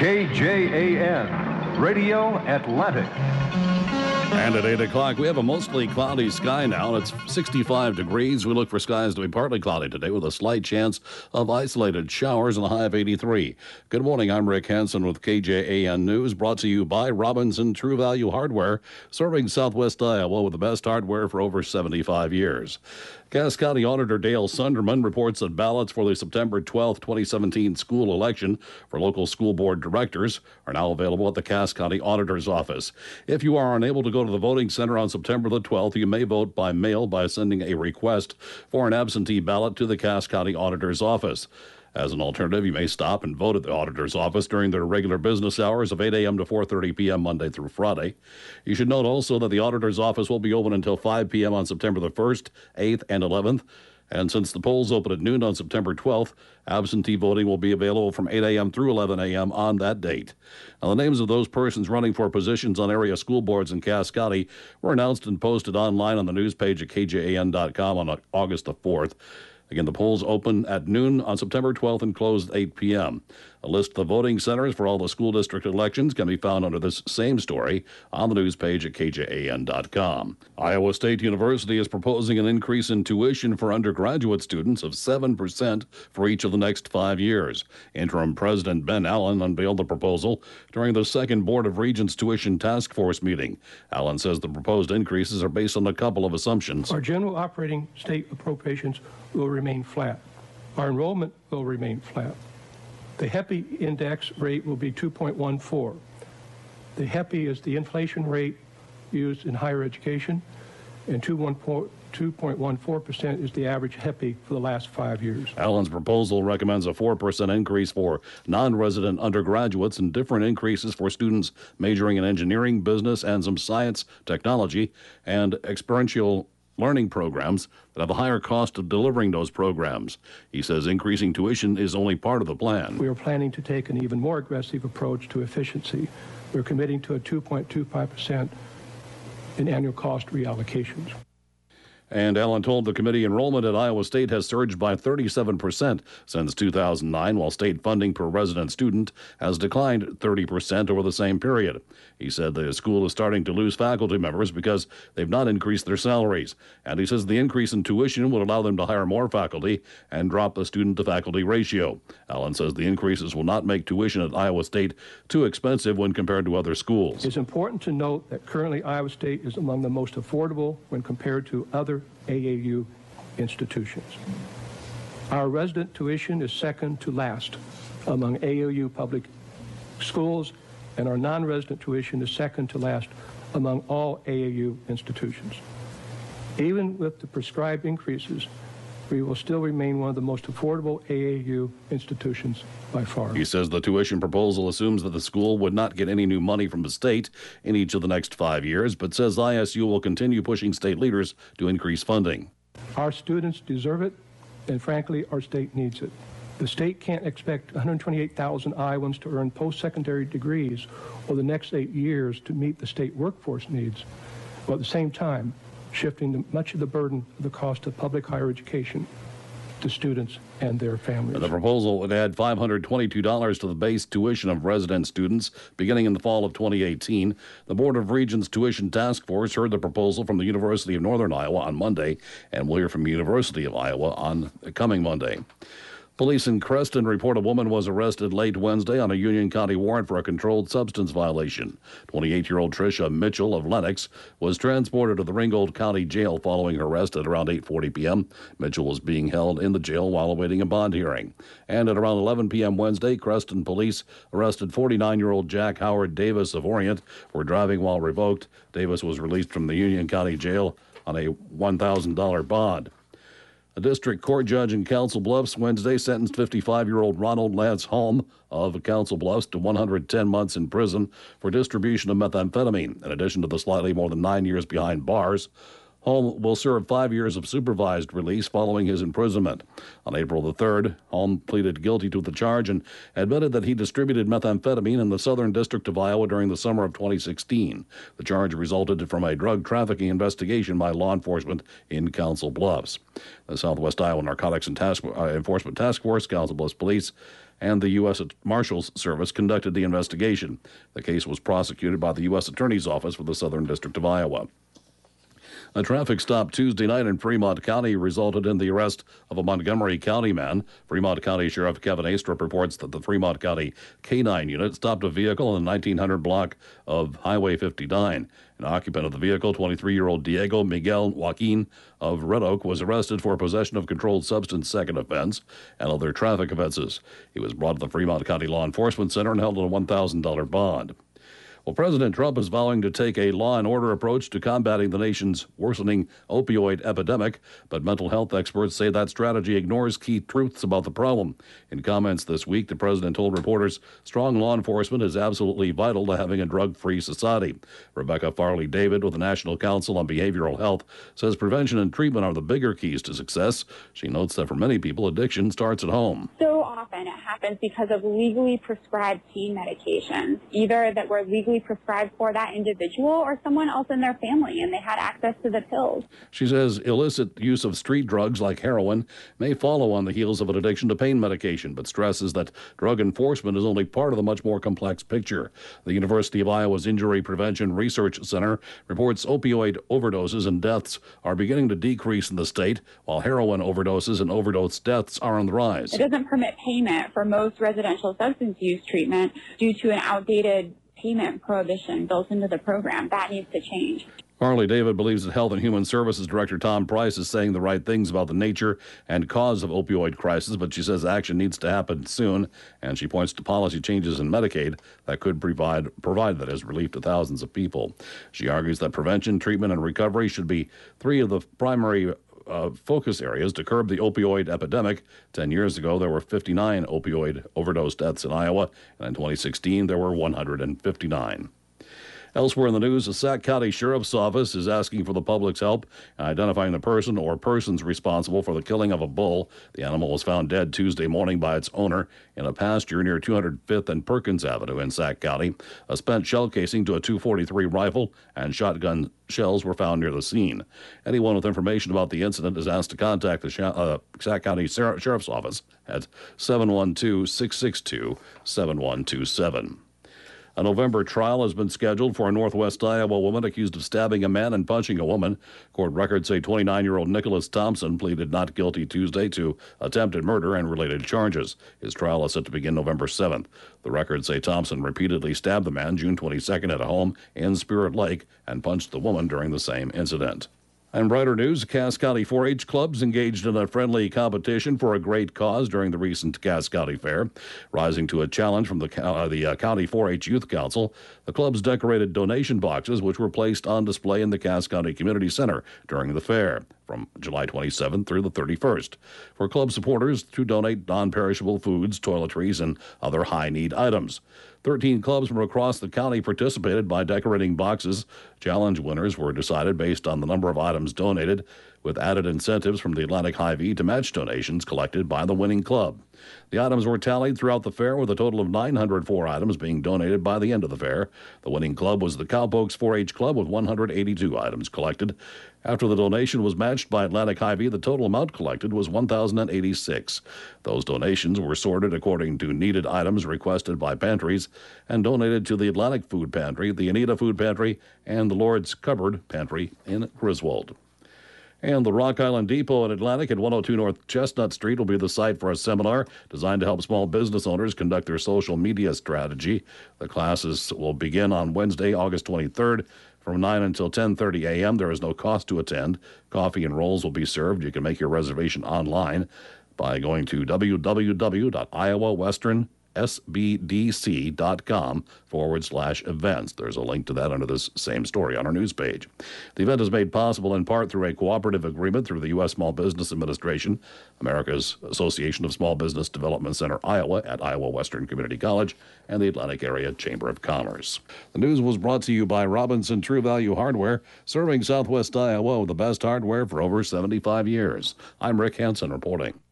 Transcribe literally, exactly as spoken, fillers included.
K J A N, Radio Atlantic. And at eight o'clock, we have a mostly cloudy sky now. It's sixty-five degrees. We look for skies to be partly cloudy today with a slight chance of isolated showers and a high of eighty-three. Good morning. I'm Rick Hansen with K J A N News, brought to you by Robinson True Value Hardware, serving Southwest Iowa with the best hardware for over seventy-five years. Cass County Auditor Dale Sunderman reports that ballots for the September twelfth, twenty seventeen school election for local school board directors are now available at the Cass County Auditor's Office. If you are unable to go to the voting center on September the twelfth, you may vote by mail by sending a request for an absentee ballot to the Cass County Auditor's Office. As an alternative, you may stop and vote at the auditor's office during their regular business hours of eight a.m. to four thirty p.m. Monday through Friday. You should note also that the auditor's office will be open until five p.m. on September the first, eighth, and eleventh. And since the polls open at noon on September twelfth, absentee voting will be available from eight a.m. through eleven a.m. on that date. Now, the names of those persons running for positions on area school boards in Cass County were announced and posted online on the news page at K J A N dot com on August the fourth. Again, the polls open at noon on September twelfth and close at eight p.m. A list of the voting centers for all the school district elections can be found under this same story on the news page at K J A N dot com. Iowa State University is proposing an increase in tuition for undergraduate students of seven percent for each of the next five years. Interim President Ben Allen unveiled the proposal during the second Board of Regents Tuition Task Force meeting. Allen says the proposed increases are based on a couple of assumptions. Our general operating state appropriations will remain flat. Our enrollment will remain flat. The H E P I index rate will be two point one four. The H E P I is the inflation rate used in higher education, and two point one four percent is the average H E P I for the last five years. Allen's proposal recommends a four percent increase for non-resident undergraduates and different increases for students majoring in engineering, business, and some science, technology, and experiential learning programs that have a higher cost of delivering those programs. He says increasing tuition is only part of the plan. We are planning to take an even more aggressive approach to efficiency. We're committing to a two point two five percent in annual cost reallocations. And Allen told the committee enrollment at Iowa State has surged by thirty-seven percent since two thousand nine, while state funding per resident student has declined thirty percent over the same period. He said the school is starting to lose faculty members because they've not increased their salaries. And he says the increase in tuition would allow them to hire more faculty and drop the student-to-faculty ratio. Allen says the increases will not make tuition at Iowa State too expensive when compared to other schools. It's important to note that currently Iowa State is among the most affordable when compared to other A A U institutions. Our resident tuition is second to last among A A U public schools, and our non-resident tuition is second to last among all A A U institutions. Even with the prescribed increases, we will still remain one of the most affordable A A U institutions by far. He says the tuition proposal assumes that the school would not get any new money from the state in each of the next five years, but says I S U will continue pushing state leaders to increase funding. Our students deserve it, and frankly, our state needs it. The state can't expect one hundred twenty-eight thousand Iowans to earn post-secondary degrees over the next eight years to meet the state workforce needs, while at the same time shifting the, much of the burden of the cost of public higher education to students and their families. The proposal would add five hundred twenty-two dollars to the base tuition of resident students beginning in the fall of twenty eighteen. The Board of Regents Tuition Task Force heard the proposal from the University of Northern Iowa on Monday, and we'll hear from the University of Iowa on the coming Monday. Police in Creston report a woman was arrested late Wednesday on a Union County warrant for a controlled substance violation. twenty-eight-year-old Tricia Mitchell of Lenox was transported to the Ringgold County Jail following her arrest at around eight forty p.m. Mitchell was being held in the jail while awaiting a bond hearing. And at around eleven p.m. Wednesday, Creston police arrested forty-nine-year-old Jack Howard Davis of Orient for driving while revoked. Davis was released from the Union County Jail on a one thousand dollars bond. A district court judge in Council Bluffs Wednesday sentenced fifty-five-year-old Ronald Lance Holm of Council Bluffs to one hundred ten months in prison for distribution of methamphetamine, in addition to the slightly more than nine years behind bars. Holm will serve five years of supervised release following his imprisonment. On April the third, Holm pleaded guilty to the charge and admitted that he distributed methamphetamine in the Southern District of Iowa during the summer of twenty sixteen. The charge resulted from a drug trafficking investigation by law enforcement in Council Bluffs. The Southwest Iowa Narcotics and Task, uh, Enforcement Task Force, Council Bluffs Police, and the U S Marshals Service conducted the investigation. The case was prosecuted by the U S Attorney's Office for the Southern District of Iowa. A traffic stop Tuesday night in Fremont County resulted in the arrest of a Montgomery County man. Fremont County Sheriff Kevin Astrup reports that the Fremont County K nine unit stopped a vehicle in the nineteen hundred block of Highway fifty-nine. An occupant of the vehicle, twenty-three-year-old Diego Miguel Joaquin of Red Oak, was arrested for possession of controlled substance second offense and other traffic offenses. He was brought to the Fremont County Law Enforcement Center and held on a one thousand dollars bond. Well, President Trump is vowing to take a law and order approach to combating the nation's worsening opioid epidemic, but mental health experts say that strategy ignores key truths about the problem. In comments this week, the president told reporters strong law enforcement is absolutely vital to having a drug-free society. Rebecca Farley David with the National Council on Behavioral Health says prevention and treatment are the bigger keys to success. She notes that for many people, addiction starts at home. So often it happens because of legally prescribed pain medications, either that were legally prescribed for that individual or someone else in their family, and they had access to the pills. She says illicit use of street drugs like heroin may follow on the heels of an addiction to pain medication, but stresses that drug enforcement is only part of the much more complex picture. The University of Iowa's Injury Prevention Research Center reports opioid overdoses and deaths are beginning to decrease in the state, while heroin overdoses and overdose deaths are on the rise. It doesn't permit payment for most residential substance use treatment due to an outdated payment prohibition built into the program. That needs to change. Farley David believes that Health and Human Services Director Tom Price is saying the right things about the nature and cause of opioid crisis, but she says action needs to happen soon, and she points to policy changes in Medicaid that could provide, provide that is relief to thousands of people. She argues that prevention, treatment, and recovery should be three of the primary Uh, focus areas to curb the opioid epidemic. Ten years ago, there were fifty-nine opioid overdose deaths in Iowa, and in twenty sixteen, there were one hundred fifty-nine. Elsewhere in the news, the Sac County Sheriff's Office is asking for the public's help in identifying the person or persons responsible for the killing of a bull. The animal was found dead Tuesday morning by its owner in a pasture near two hundred fifth and Perkins Avenue in Sac County. A spent shell casing to a two forty-three rifle and shotgun shells were found near the scene. Anyone with information about the incident is asked to contact the uh, Sac County Ser- Sheriff's Office at seven one two, six six two, seven one two seven. A November trial has been scheduled for a Northwest Iowa woman accused of stabbing a man and punching a woman. Court records say twenty-nine-year-old Nicholas Thompson pleaded not guilty Tuesday to attempted murder and related charges. His trial is set to begin November seventh. The records say Thompson repeatedly stabbed the man June twenty-second at a home in Spirit Lake and punched the woman during the same incident. And brighter news, Cass County four H clubs engaged in a friendly competition for a great cause during the recent Cass County Fair. Rising to a challenge from the, uh, the uh, County four H Youth Council, the clubs decorated donation boxes which were placed on display in the Cass County Community Center during the fair from July twenty-seventh through the thirty-first for club supporters to donate non-perishable foods, toiletries, and other high-need items. Thirteen clubs from across the county participated by decorating boxes. Challenge winners were decided based on the number of items donated, with added incentives from the Atlantic Hy-Vee to match donations collected by the winning club. The items were tallied throughout the fair, with a total of nine hundred four items being donated by the end of the fair. The winning club was the Cowpokes four H Club, with one hundred eighty-two items collected. After the donation was matched by Atlantic Hy-Vee, the total amount collected was one thousand eighty-six. Those donations were sorted according to needed items requested by pantries and donated to the Atlantic Food Pantry, the Anita Food Pantry, and the Lord's Cupboard Pantry in Griswold. And the Rock Island Depot in Atlantic at one oh two North Chestnut Street will be the site for a seminar designed to help small business owners conduct their social media strategy. The classes will begin on Wednesday, August twenty-third from nine until ten thirty a.m. There is no cost to attend. Coffee and rolls will be served. You can make your reservation online by going to w w w dot iowa western sbdc.com forward slash events. There's a link to that under this same story on our news page. The event is made possible in part through a cooperative agreement through the U S Small Business Administration, America's Association of Small Business Development Center, Iowa, at Iowa Western Community College, and the Atlantic Area Chamber of Commerce. The news was brought to you by Robinson True Value Hardware, serving Southwest Iowa with the best hardware for over seventy-five years. I'm Rick Hansen reporting.